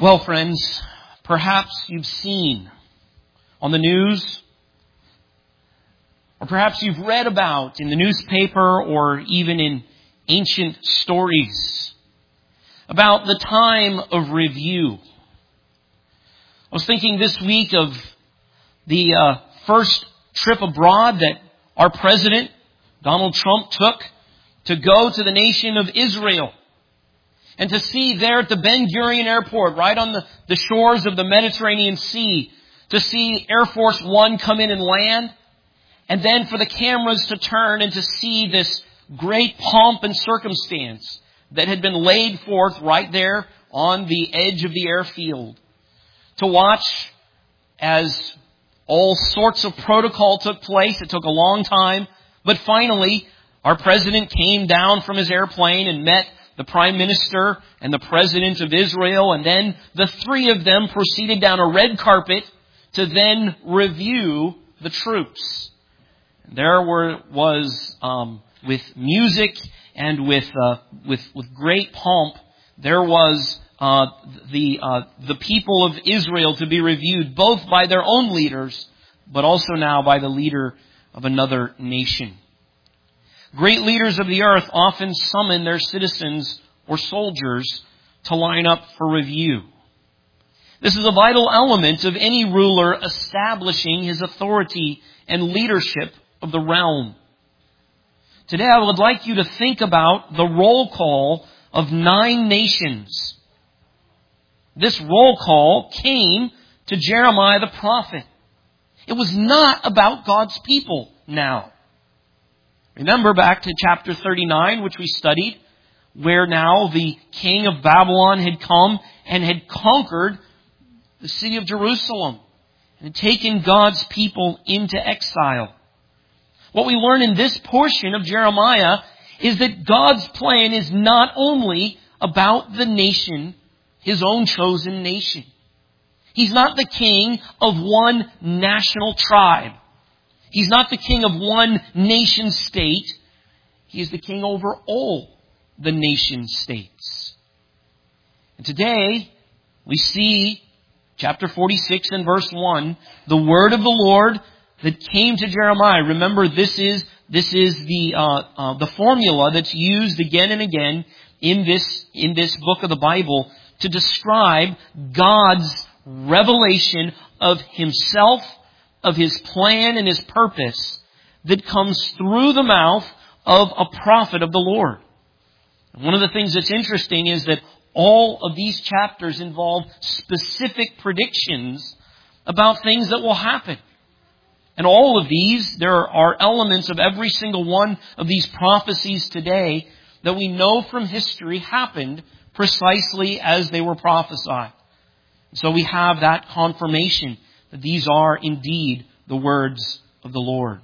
Well, friends, perhaps you've seen on the news, or perhaps you've read about in the newspaper or even in ancient stories about the time of review. I was thinking this week of the first trip abroad that our President, Donald Trump, took to go to the nation of Israel. And to see there at the Ben Gurion Airport, right on the shores of the Mediterranean Sea, to see Air Force One come in and land, and then for the cameras to turn and to see this great pomp and circumstance that had been laid forth right there on the edge of the airfield. To watch as all sorts of protocol took place. It took a long time, but finally our President came down from his airplane and met the Prime Minister and the President of Israel, and then the three of them proceeded down a red carpet to then review the troops. There was with music and with great pomp, there was the people of Israel to be reviewed, both by their own leaders, but also now by the leader of another nation. Great leaders of the earth often summon their citizens or soldiers to line up for review. This is a vital element of any ruler establishing his authority and leadership of the realm. Today I would like you to think about the roll call of 9 nations. This roll call came to Jeremiah the prophet. It was not about God's people now. Remember back to chapter 39, which we studied, where now the king of Babylon had come and had conquered the city of Jerusalem and had taken God's people into exile. What we learn in this portion of Jeremiah is that God's plan is not only about the nation, His own chosen nation. He's not the king of one national tribe. He's not the king of one nation state. He is the king over all the nation states. And today, we see chapter 46 and verse 1, the word of the Lord that came to Jeremiah. Remember, this is the formula that's used again and again in this book of the Bible to describe God's revelation of Himself, of His plan and His purpose that comes through the mouth of a prophet of the Lord. And one of the things that's interesting is that all of these chapters involve specific predictions about things that will happen. And all of these, there are elements of every single one of these prophecies today that we know from history happened precisely as they were prophesied. So we have that confirmation that these are indeed the words of the Lord.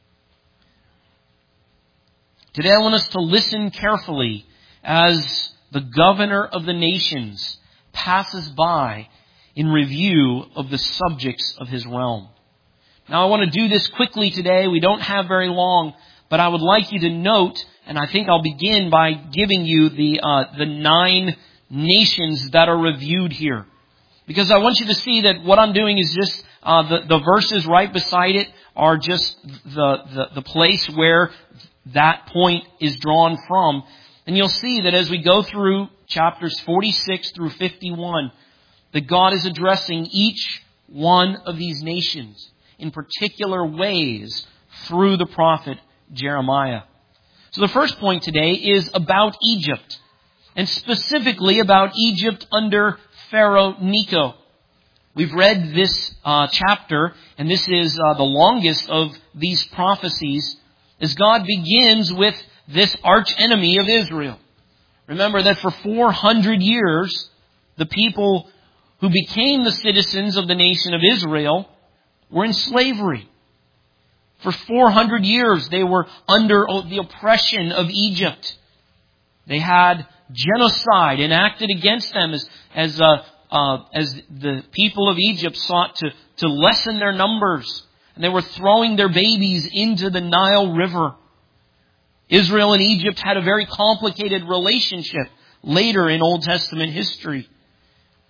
Today I want us to listen carefully as the governor of the nations passes by in review of the subjects of his realm. Now I want to do this quickly today. We don't have very long, but I would like you to note, and I think I'll begin by giving you the 9 nations that are reviewed here. Because I want you to see that what I'm doing is just the verses right beside it are just the place where that point is drawn from. And you'll see that as we go through chapters 46 through 51, that God is addressing each one of these nations in particular ways through the prophet Jeremiah. So the first point today is about Egypt, and specifically about Egypt under Pharaoh Necho. We've read this chapter, and this is the longest of these prophecies, as God begins with this archenemy of Israel. Remember that for 400 years, the people who became the citizens of the nation of Israel were in slavery. For 400 years, they were under the oppression of Egypt. They had genocide enacted against them as the people of Egypt sought to lessen their numbers. And they were throwing their babies into the Nile River. Israel and Egypt had a very complicated relationship later in Old Testament history.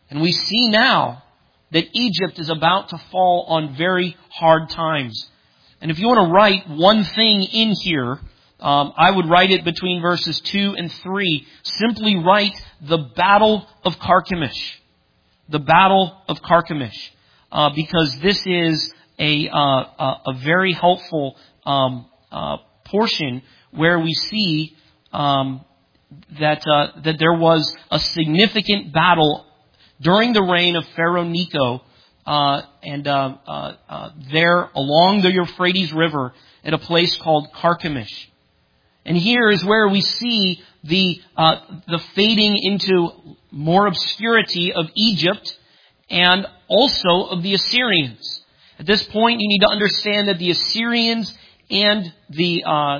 And we see now that Egypt is about to fall on very hard times. And if you want to write one thing in here, I would write it between verses 2 and 3. Simply write the Battle of Carchemish. The Battle of Carchemish. Because this is a very helpful portion where we see that there was a significant battle during the reign of Pharaoh Necho, there along the Euphrates River at a place called Carchemish. And here is where we see the fading into more obscurity of Egypt and also of the Assyrians. At this point, you need to understand that the Assyrians and the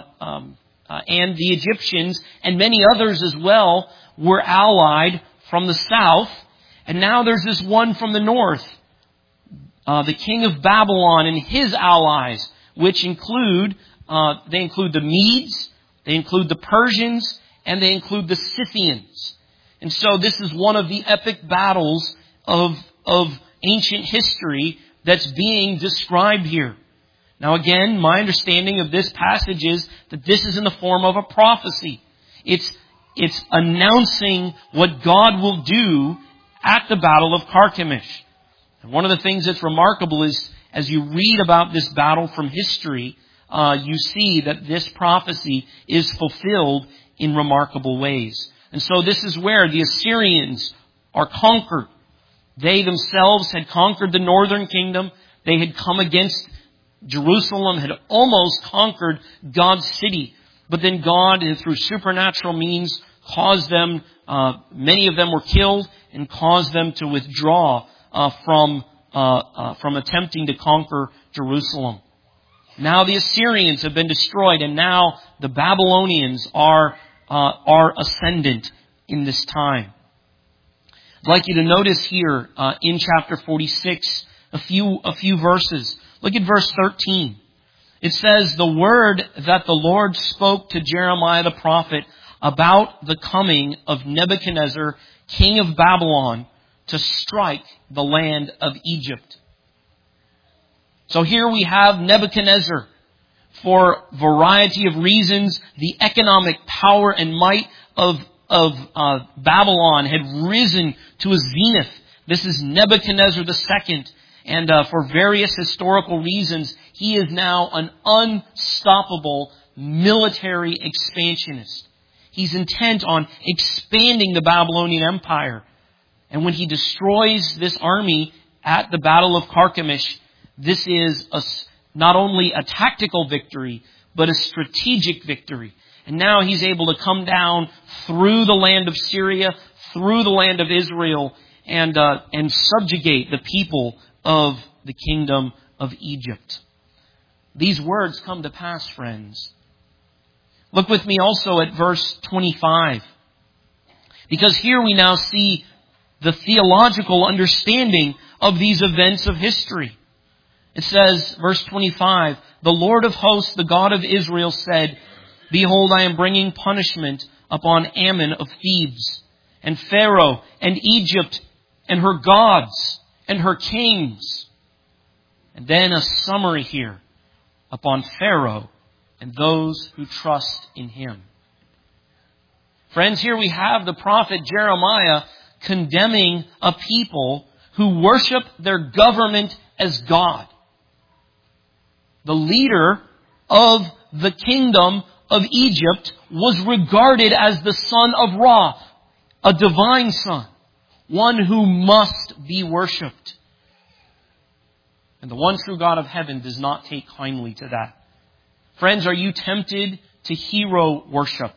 Egyptians and many others as well were allied from the south. And now there's this one from the north, the king of Babylon and his allies, which include the Medes, they include the Persians, and they include the Scythians. And so this is one of the epic battles of ancient history that's being described here. Now again, my understanding of this passage is that this is in the form of a prophecy. It's announcing what God will do at the Battle of Carchemish. And one of the things that's remarkable is, as you read about this battle from history, you see that this prophecy is fulfilled in remarkable ways. And so this is where the Assyrians are conquered. They themselves had conquered the northern kingdom. They had come against Jerusalem, had almost conquered God's city. But then God, through supernatural means, caused them, many of them were killed, and caused them to withdraw from attempting to conquer Jerusalem. Now the Assyrians have been destroyed, and now the Babylonians are ascendant in this time. I'd like you to notice here in chapter 46 a few verses. Look at verse 13. It says, "The word that the Lord spoke to Jeremiah the prophet about the coming of Nebuchadnezzar, king of Babylon, to strike the land of Egypt." So here we have Nebuchadnezzar. For a variety of reasons, the economic power and might of Babylon had risen to a zenith. This is Nebuchadnezzar II. And for various historical reasons, he is now an unstoppable military expansionist. He's intent on expanding the Babylonian Empire. And when he destroys this army at the Battle of Carchemish, this is not only a tactical victory, but a strategic victory. And now he's able to come down through the land of Syria, through the land of Israel, and subjugate the people of the kingdom of Egypt. These words come to pass, friends. Look with me also at verse 25. Because here we now see the theological understanding of these events of history. It says, verse 25, "The Lord of hosts, the God of Israel, said, Behold, I am bringing punishment upon Ammon of Thebes, and Pharaoh, and Egypt, and her gods, and her kings." And then a summary here, "upon Pharaoh and those who trust in him." Friends, here we have the prophet Jeremiah condemning a people who worship their government as God. The leader of the kingdom of Egypt was regarded as the son of Ra, a divine son, one who must be worshipped. And the one true God of heaven does not take kindly to that. Friends, are you tempted to hero worship?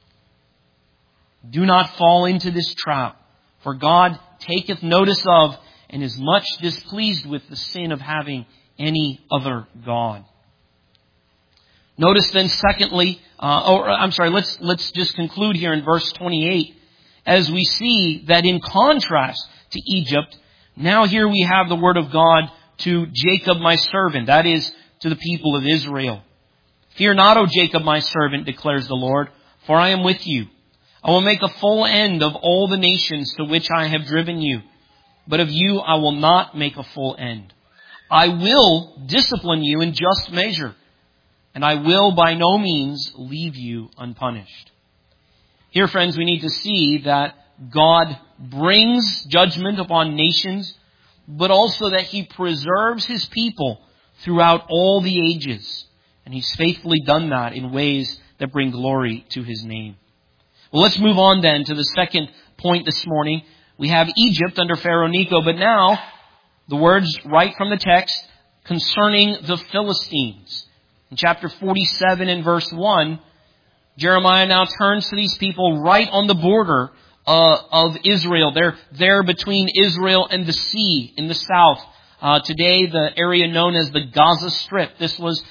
Do not fall into this trap, for God taketh notice of and is much displeased with the sin of having any other God. Notice then secondly, let's just conclude here in verse 28, as we see that in contrast to Egypt, now here we have the word of God to Jacob my servant, that is, to the people of Israel. "Fear not, O Jacob my servant, declares the Lord, for I am with you. I will make a full end of all the nations to which I have driven you, but of you I will not make a full end. I will discipline you in just measure, and I will by no means leave you unpunished. Here, friends, we need to see that God brings judgment upon nations, but also that He preserves His people throughout all the ages. And He's faithfully done that in ways that bring glory to His name. Well, let's move on then to the second point this morning. We have Egypt under Pharaoh Necho, but now the words right from the text concerning the Philistines. In chapter 47 and verse 1, Jeremiah now turns to these people right on the border of Israel. They're there between Israel and the sea in the south. Today, the area known as the Gaza Strip. This was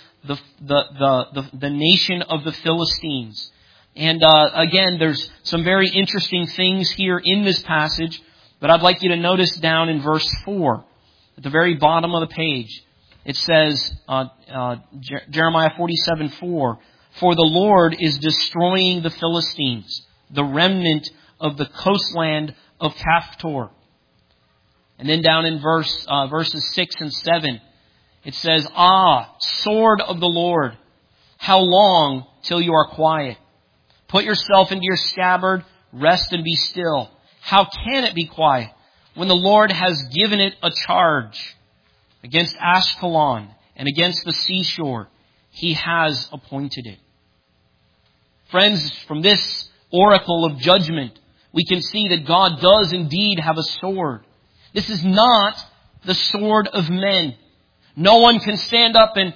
the nation of the Philistines. And again, there's some very interesting things here in this passage, but I'd like you to notice down in verse 4, at the very bottom of the page, it says, Jeremiah 47:4, "For the Lord is destroying the Philistines, the remnant of the coastland of Caphtor." And then down in verses 6 and 7, it says, "Ah, sword of the Lord, how long till you are quiet? Put yourself into your scabbard, rest and be still. How can it be quiet when the Lord has given it a charge against Ashkelon and against the seashore? He has appointed it." Friends, from this oracle of judgment, we can see that God does indeed have a sword. This is not the sword of men. No one can stand up and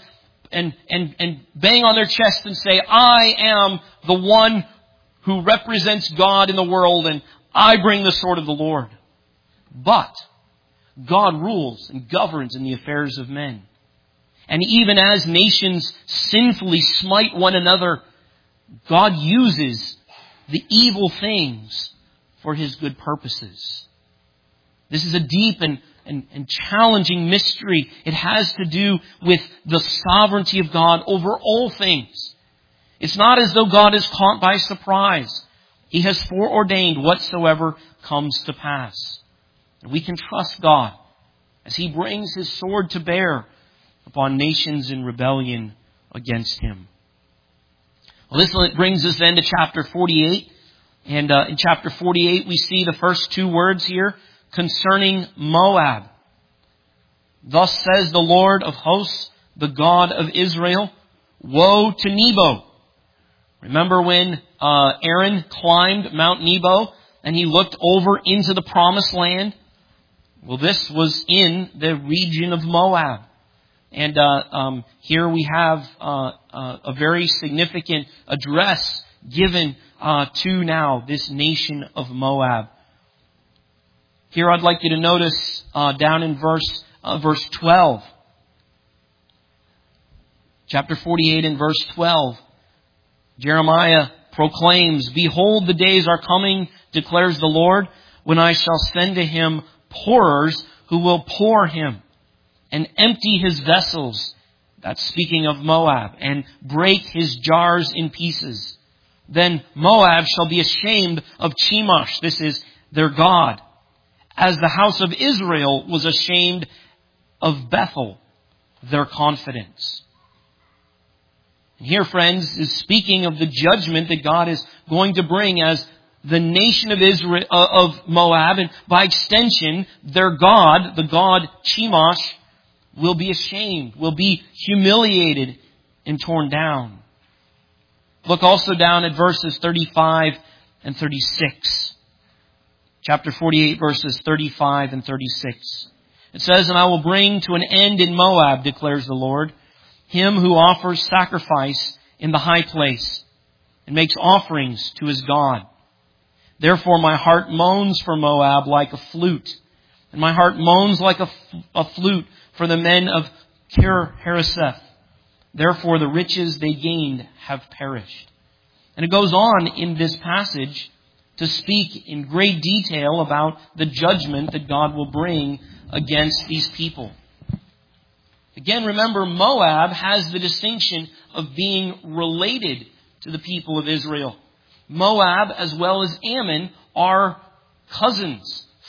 bang on their chest and say, "I am the one who represents God in the world and I bring the sword of the Lord." But God rules and governs in the affairs of men. And even as nations sinfully smite one another, God uses the evil things for His good purposes. This is a deep and challenging mystery. It has to do with the sovereignty of God over all things. It's not as though God is caught by surprise. He has foreordained whatsoever comes to pass. And we can trust God as He brings His sword to bear upon nations in rebellion against Him. Well, this brings us then to chapter 48. And in chapter 48, we see the first two words here concerning Moab. "Thus says the Lord of hosts, the God of Israel, woe to Nebo." Remember when Aaron climbed Mount Nebo and he looked over into the promised land? Well, this was in the region of Moab. And here we have a very significant address given to now this nation of Moab. Here I'd like you to notice down in verse 12. Chapter 48 and verse 12. Jeremiah proclaims, "Behold, the days are coming, declares the Lord, when I shall send to him pourers who will pour him and empty his vessels," that's speaking of Moab, "and break his jars in pieces. Then Moab shall be ashamed of Chemosh," this is their God, "as the house of Israel was ashamed of Bethel, their confidence." And here, friends, is speaking of the judgment that God is going to bring as the nation of Israel, of Moab, and by extension, their God, the god Chemosh, will be ashamed, will be humiliated and torn down. Look also down at verses 35 and 36. Chapter 48, verses 35 and 36. It says, "And I will bring to an end in Moab, declares the Lord, him who offers sacrifice in the high place and makes offerings to his God. Therefore my heart moans for Moab like a flute, and my heart moans like a flute for the men of Kir Hareseth. Therefore the riches they gained have perished." And it goes on in this passage to speak in great detail about the judgment that God will bring against these people. Again, remember, Moab has the distinction of being related to the people of Israel. Moab, as well as Ammon, are cousins,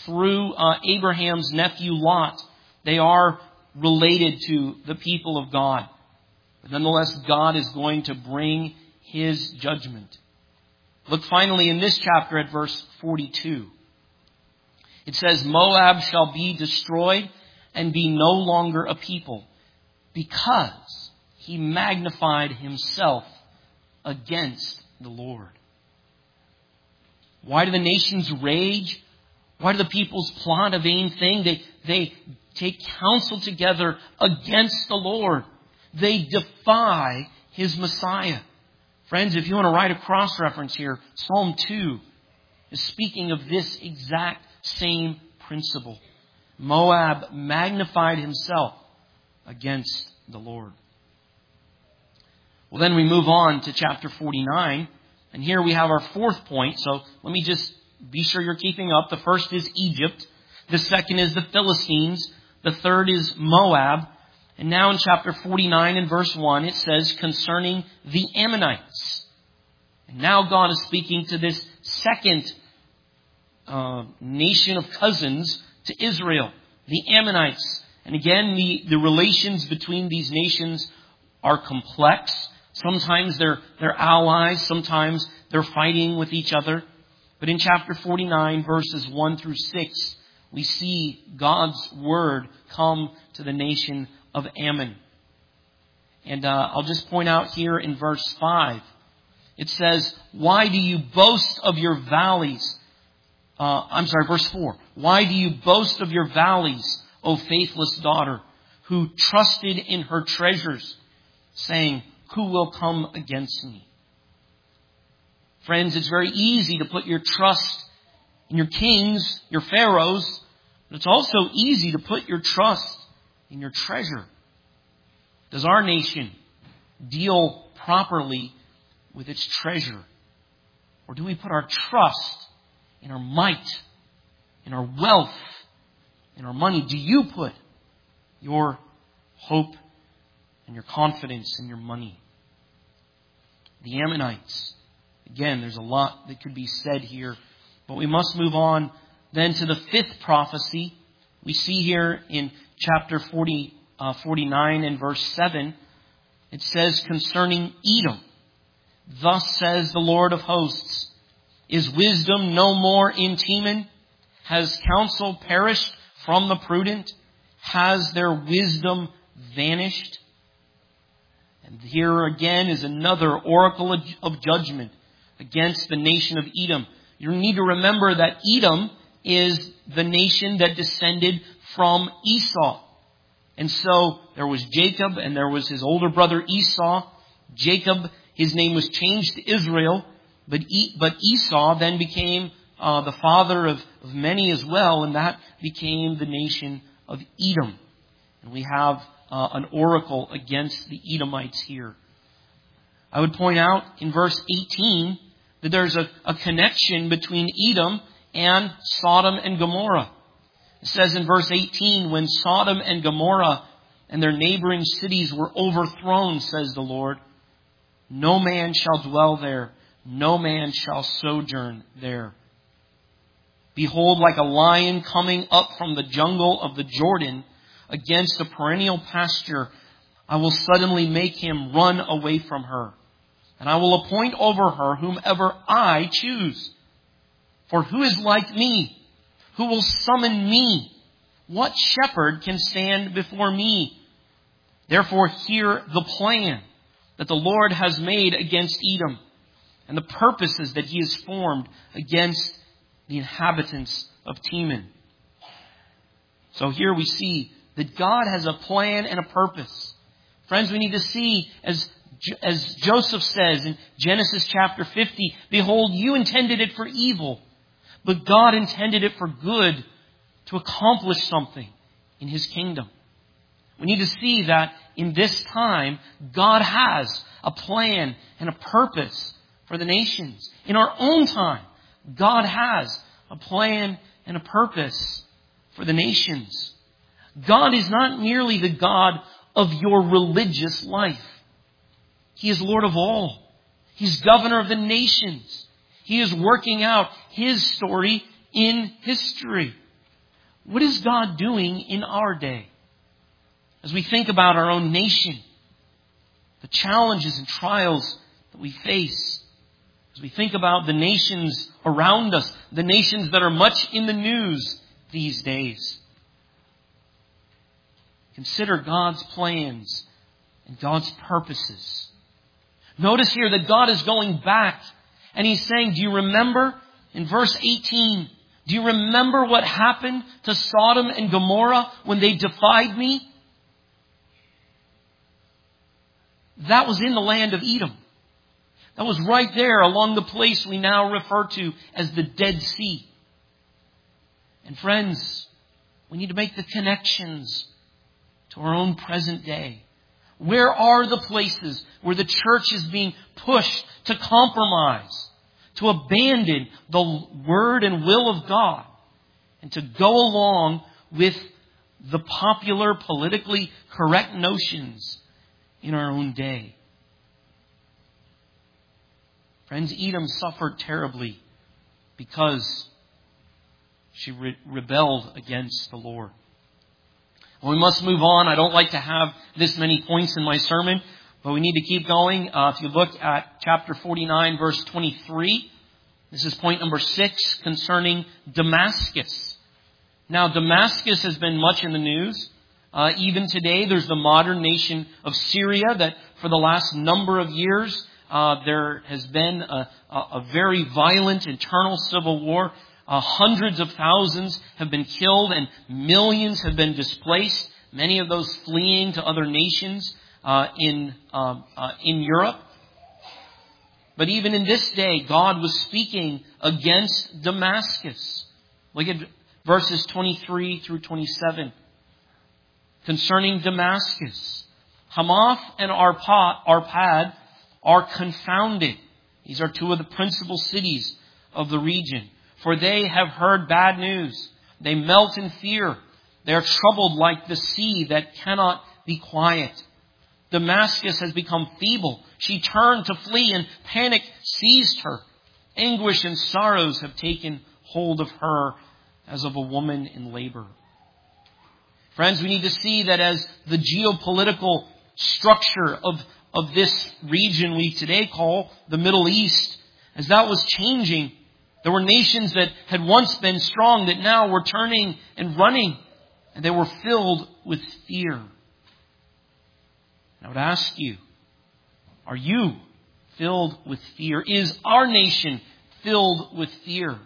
through Abraham's nephew Lot. They are related to the people of God. But nonetheless, God is going to bring His judgment. Look finally in this chapter at verse 42. It says, Moab shall be destroyed and be no longer a people, because he magnified himself against the Lord. Why do the nations rage? Why do the peoples plot a vain thing? They take counsel together against the Lord. They defy His Messiah. Friends, if you want to write a cross-reference here, Psalm 2 is speaking of this exact same principle. Moab magnified himself against the Lord. Well, then we move on to chapter 49. And here we have our fourth point. So let me just be sure you're keeping up. The first is Egypt. The second is the Philistines. The third is Moab. And now in chapter 49 and verse 1, it says concerning the Ammonites. And now God is speaking to this second nation of cousins to Israel, the Ammonites. And again, the relations between these nations are complex. Sometimes they're allies. Sometimes they're fighting with each other. But in chapter 49, verses 1 through 6, we see God's word come to the nation of Ammon. And I'll just point out here in verse 5, it says, why do you boast of your valleys? Verse 4. Why do you boast of your valleys, O faithless daughter, who trusted in her treasures, saying, who will come against me? Friends, it's very easy to put your trust in your kings, your pharaohs, but it's also easy to put your trust in your treasure. Does our nation deal properly with its treasure? Or do we put our trust in our might, in our wealth, in our money? Do you put your hope and your confidence in your money? The Ammonites. Again, there's a lot that could be said here, but we must move on then to the fifth prophecy. We see here in chapter 49 and verse 7, it says concerning Edom, thus says the Lord of hosts, is wisdom no more in Teman? Has counsel perished from the prudent? Has their wisdom vanished? And here again is another oracle of judgment against the nation of Edom. You need to remember that Edom is the nation that descended from Esau. And so there was Jacob and there was his older brother Esau. Jacob, his name was changed to Israel, but Esau then became the father of many as well, and that became the nation of Edom. And we have an oracle against the Edomites here. I would point out in verse 18 that there's a connection between Edom and Sodom and Gomorrah. It says in verse 18, when Sodom and Gomorrah and their neighboring cities were overthrown, says the Lord, no man shall dwell there, no man shall sojourn there. Behold, like a lion coming up from the jungle of the Jordan against a perennial pasture, I will suddenly make him run away from her. And I will appoint over her whomever I choose. For who is like me? Who will summon me? What shepherd can stand before me? Therefore hear the plan that the Lord has made against Edom, and the purposes that He has formed against the inhabitants of Teman. So here we see that God has a plan and a purpose. Friends, we need to see, as Joseph says in Genesis chapter 50, behold, you intended it for evil, but God intended it for good, to accomplish something in His kingdom. We need to see that in this time, God has a plan and a purpose for the nations. In our own time, God has a plan and a purpose for the nations. God is not merely the God of your religious life. He is Lord of all. He's governor of the nations. He is working out His story in history. what is God doing in our day? As we think about our own nation, the challenges and trials that we face, as we think about the nations around us, the nations that are much in the news these days, consider God's plans and God's purposes. Notice here that God is going back and He's saying, do you remember in verse 18, do you remember what happened to Sodom and Gomorrah when they defied me? That was in the land of Edom. That was right there along the place we now refer to as the Dead Sea. And friends, we need to make the connections to our own present day. Where are the places where the church is being pushed to compromise, to abandon the word and will of God, and to go along with the popular, politically correct notions in our own day? Friends, Edom suffered terribly because she rebelled against the Lord. Well, we must move on. I don't like to have this many points in my sermon, but we need to keep going. If you look at chapter 49, verse 23, this is point number 6 concerning Damascus. Now, Damascus has been much in the news. Even today, there's the modern nation of Syria that for the last number of years, there has been a very violent internal civil war. Hundreds of thousands have been killed and millions have been displaced. Many of those fleeing to other nations in Europe. But even in this day, God was speaking against Damascus. Look at verses 23 through 27. Concerning Damascus, Hamath and Arpad are confounded. These are two of the principal cities of the region. For they have heard bad news. They melt in fear. They are troubled like the sea that cannot be quiet. Damascus has become feeble. She turned to flee and panic seized her. Anguish and sorrows have taken hold of her as of a woman in labor. Friends, we need to see that as the geopolitical structure of this region we today call the Middle East, as that was changing, there were nations that had once been strong that now were turning and running, and they were filled with fear. I would ask you, are you filled with fear? Is our nation filled with fear?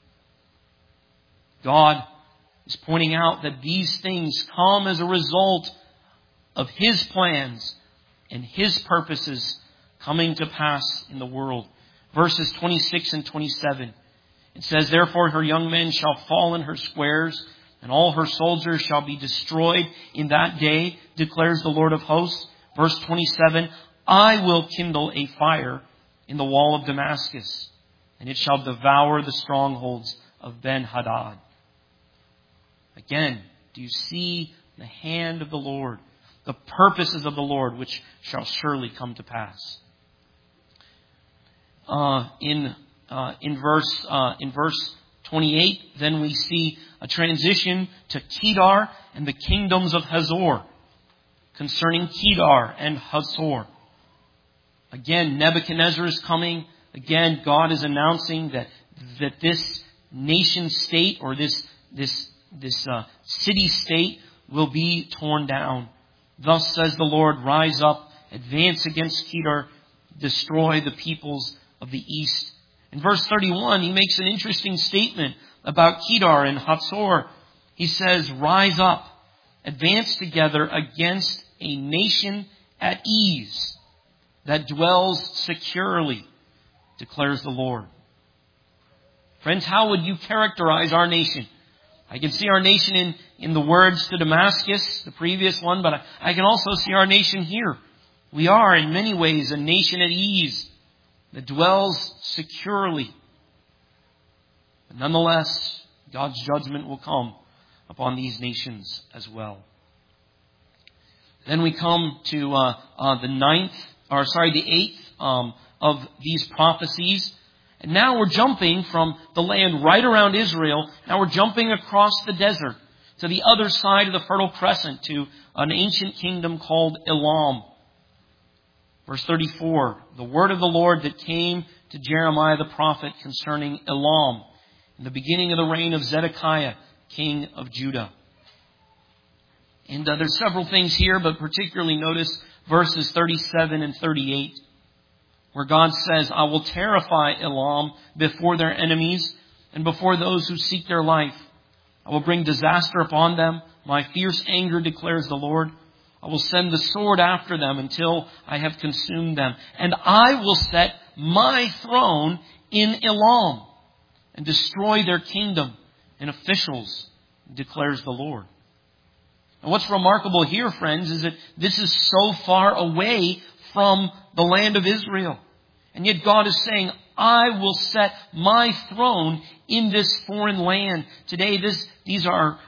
God is pointing out that these things come as a result of His plans and His purposes coming to pass in the world. Verses 26 and 27. It says, therefore her young men shall fall in her squares, and all her soldiers shall be destroyed in that day, declares the Lord of hosts. Verse 27, I will kindle a fire in the wall of Damascus, and it shall devour the strongholds of Ben-Hadad. Again, do you see the hand of the Lord, the purposes of the Lord, which shall surely come to pass? In verse 28, then we see a transition to Kedar and the kingdoms of Hazor. Concerning Kedar and Hazor, again, Nebuchadnezzar is coming. Again, God is announcing that this nation state or this city state will be torn down. Thus says the Lord, rise up, advance against Kedar, destroy the peoples of the east. In verse 31, he makes an interesting statement about Kedar and Hazor. He says, rise up, advance together against a nation at ease that dwells securely, declares the Lord. Friends, how would you characterize our nation? I can see our nation in the words to Damascus, the previous one, but I can also see our nation here. We are in many ways a nation at ease that dwells securely. But nonetheless, God's judgment will come upon these nations as well. Then we come to the eighth of these prophecies. And now we're jumping from the land right around Israel. Now we're jumping across the desert to the other side of the Fertile Crescent, to an ancient kingdom called Elam. Verse 34, the word of the Lord that came to Jeremiah the prophet concerning Elam in the beginning of the reign of Zedekiah, king of Judah. And there's several things here, but particularly notice verses 37 and 38, where God says, I will terrify Elam before their enemies and before those who seek their life. I will bring disaster upon them. My fierce anger, declares the Lord. I will send the sword after them until I have consumed them. And I will set my throne in Elam and destroy their kingdom and officials, declares the Lord. And what's remarkable here, friends, is that this is so far away from the land of Israel. And yet God is saying, I will set my throne in this foreign land. Today, this is the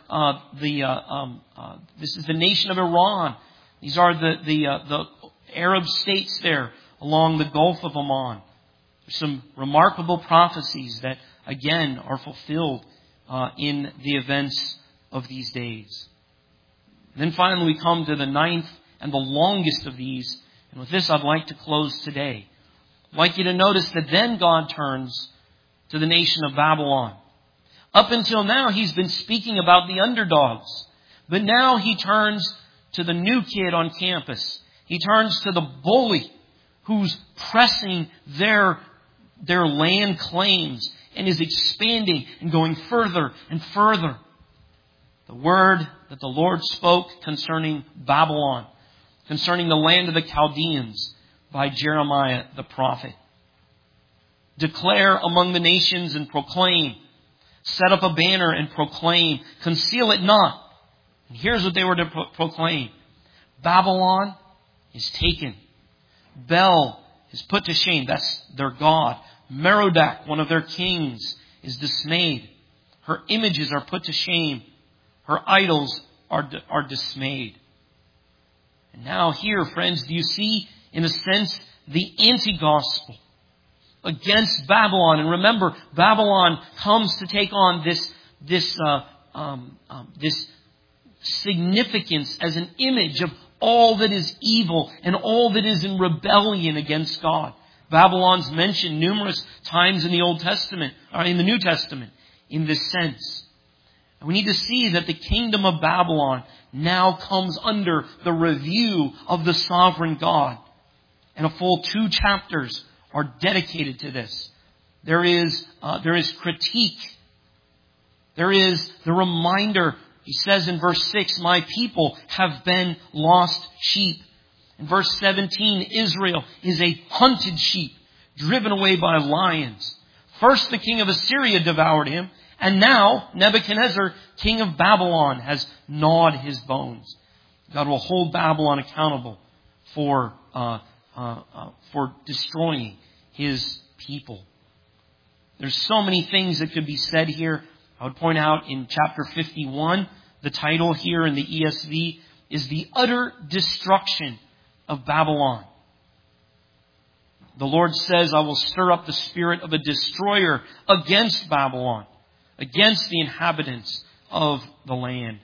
nation of Iran. These are the Arab states there along the Gulf of Oman. There's some remarkable prophecies that, again, are fulfilled in the events of these days. And then finally we come to the ninth and the longest of these. And with this I'd like to close today. I'd like you to notice that then God turns to the nation of Babylon. Up until now He's been speaking about the underdogs. But now He turns to the new kid on campus. He turns to the bully who's pressing their land claims and is expanding and going further and further. The word that the Lord spoke concerning Babylon, concerning the land of the Chaldeans by Jeremiah the prophet. Declare among the nations and proclaim. Set up a banner and proclaim. Conceal it not. And here's what they were to proclaim. Babylon is taken. Bel is put to shame. That's their god. Merodach, one of their kings, is dismayed. Her images are put to shame. Her idols are dismayed. And now here, friends, do you see, in a sense, the anti-gospel against Babylon? And remember, Babylon comes to take on this significance as an image of all that is evil and all that is in rebellion against God. Babylon's mentioned numerous times in the Old Testament, or in the New Testament, in this sense. And we need to see that the kingdom of Babylon now comes under the review of the sovereign God. And a full 2 chapters are dedicated to this. There is critique. There is the reminder. He says in verse 6, my people have been lost sheep. In verse 17, Israel is a hunted sheep, driven away by lions. First the king of Assyria devoured him, and now Nebuchadnezzar, king of Babylon, has gnawed his bones. God will hold Babylon accountable for destroying His people. There's so many things that could be said here. I would point out in chapter 51, the title here in the ESV is the utter destruction of Babylon. The Lord says, I will stir up the spirit of a destroyer against Babylon, against the inhabitants of the land.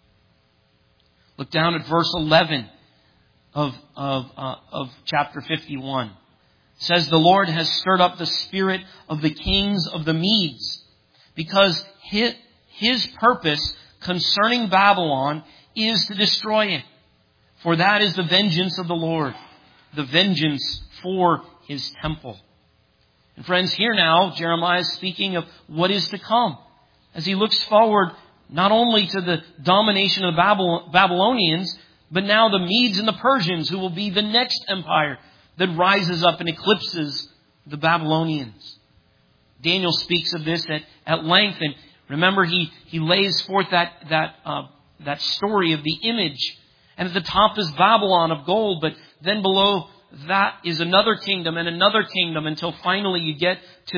Look down at verse 11 of chapter 51. It says, the Lord has stirred up the spirit of the kings of the Medes, because His purpose concerning Babylon is to destroy it. For that is the vengeance of the Lord, the vengeance for His temple. And friends, here now, Jeremiah is speaking of what is to come, as he looks forward not only to the domination of the Babylonians, but now the Medes and the Persians, who will be the next empire that rises up and eclipses the Babylonians. Daniel speaks of this at length, and remember he lays forth that story of the image. And at the top is Babylon of gold, but then below that is another kingdom and another kingdom, until finally you get to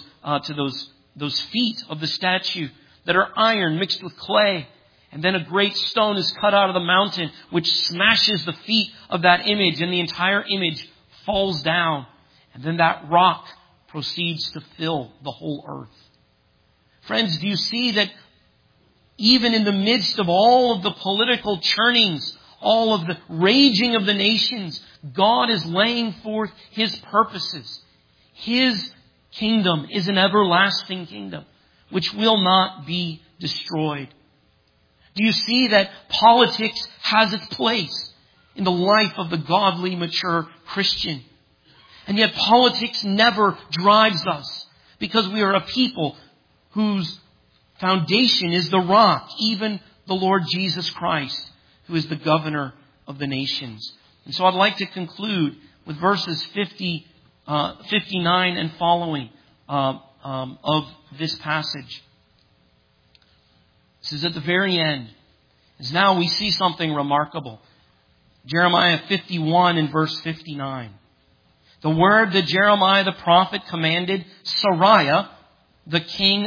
those feet of the statue that are iron mixed with clay. And then a great stone is cut out of the mountain, which smashes the feet of that image, and the entire image falls down. And then that rock proceeds to fill the whole earth. Friends, do you see that even in the midst of all of the political churnings, all of the raging of the nations, God is laying forth His purposes. His kingdom is an everlasting kingdom, which will not be destroyed. Do you see that politics has its place in the life of the godly, mature Christian? And yet politics never drives us, because we are a people whose foundation is the rock, even the Lord Jesus Christ, who is the governor of the nations. And so I'd like to conclude with verses 59 and following of this passage. This is at the very end. As now we see something remarkable. Jeremiah 51 and verse 59. The word that Jeremiah the prophet commanded Seraiah, the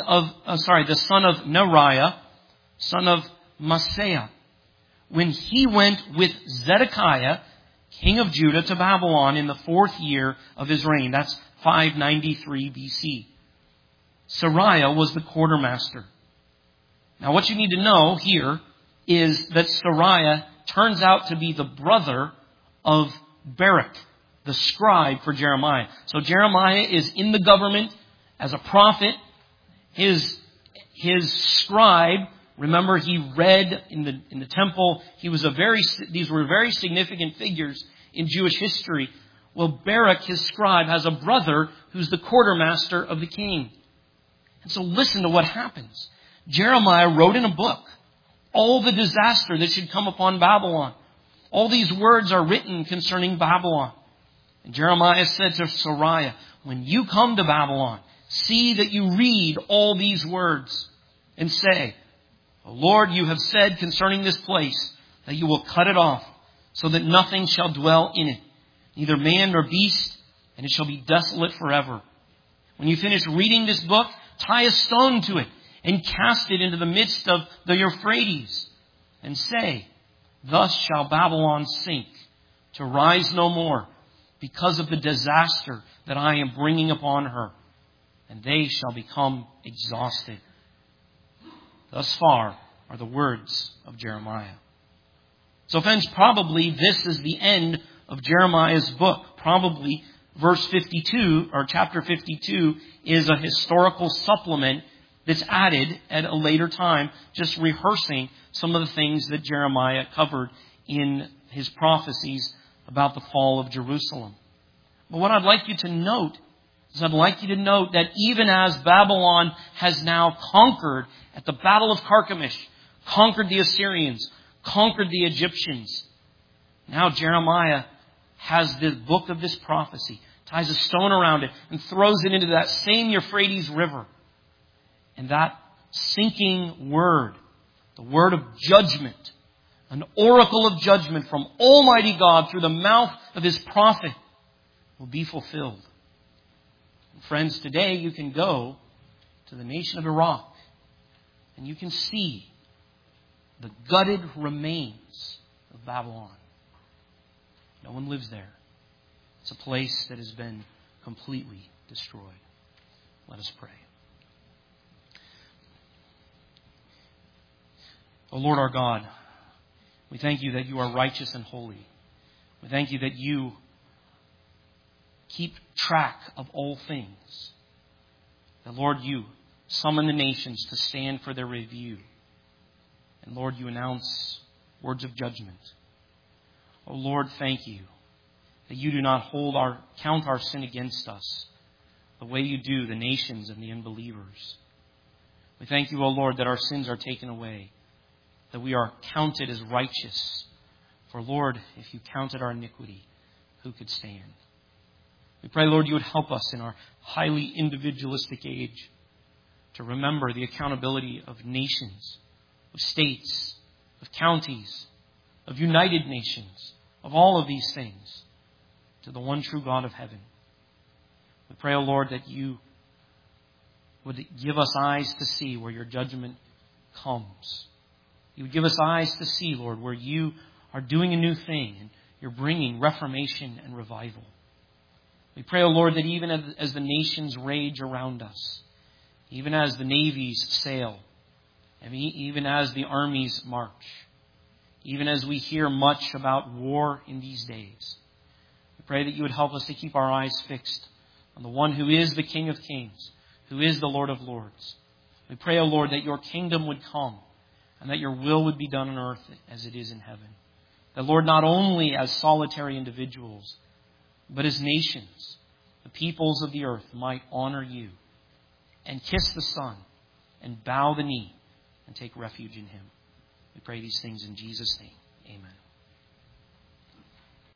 son of Neriah, son of Maaseiah, when he went with Zedekiah, king of Judah, to Babylon in the 4th year of his reign. That's 593 BC. Seraiah was the quartermaster. Now what you need to know here is that Seraiah turns out to be the brother of Baruch, the scribe for Jeremiah. So Jeremiah is in the government as a prophet. His scribe, remember, he read in the temple. These were very significant figures in Jewish history. Well, Baruch, his scribe, has a brother who's the quartermaster of the king. And so listen to what happens. Jeremiah wrote in a book all the disaster that should come upon Babylon. All these words are written concerning Babylon. And Jeremiah said to Seraiah, when you come to Babylon, see that you read all these words and say, O Lord, you have said concerning this place that you will cut it off so that nothing shall dwell in it, neither man nor beast, and it shall be desolate forever. When you finish reading this book, tie a stone to it and cast it into the midst of the Euphrates and say, thus shall Babylon sink to rise no more because of the disaster that I am bringing upon her, and they shall become exhausted. Thus far are the words of Jeremiah. So friends, probably this is the end of Jeremiah's book. Probably verse 52 or chapter 52 is a historical supplement that's added at a later time, just rehearsing some of the things that Jeremiah covered in his prophecies about the fall of Jerusalem. But what I'd like you to note is I'd like you to note that even as Babylon has now conquered at the Battle of Carchemish, conquered the Assyrians, conquered the Egyptians, now Jeremiah has the book of this prophecy, ties a stone around it, and throws it into that same Euphrates River. And that sinking word, the word of judgment, an oracle of judgment from Almighty God through the mouth of His prophet, will be fulfilled. And friends, today you can go to the nation of Iraq and you can see the gutted remains of Babylon. No one lives there. It's a place that has been completely destroyed. Let us pray. O Lord our God, we thank You that You are righteous and holy. We thank You that You keep track of all things. That, Lord, You summon the nations to stand for their review. And, Lord, You announce words of judgment. O Lord, thank You that You do not count our sin against us the way You do the nations and the unbelievers. We thank You, O Lord, that our sins are taken away, that we are counted as righteous. For, Lord, if You counted our iniquity, who could stand? We pray, Lord, You would help us in our highly individualistic age to remember the accountability of nations, of states, of counties, of united nations, of all of these things, to the one true God of heaven. We pray, O Lord, that You would give us eyes to see where Your judgment comes. You would give us eyes to see, Lord, where You are doing a new thing and You're bringing reformation and revival. We pray, O Lord, that even as the nations rage around us, even as the navies sail, And even as the armies march, even as we hear much about war in these days, we pray that you would help us to keep our eyes fixed on the one who is the King of Kings, who is the Lord of Lords. We pray, O Lord, that your kingdom would come and that your will would be done on earth as it is in heaven. That, Lord, not only as solitary individuals, but as nations, the peoples of the earth might honor you and kiss the Son and bow the knee and take refuge in him. We pray these things in Jesus' name. Amen.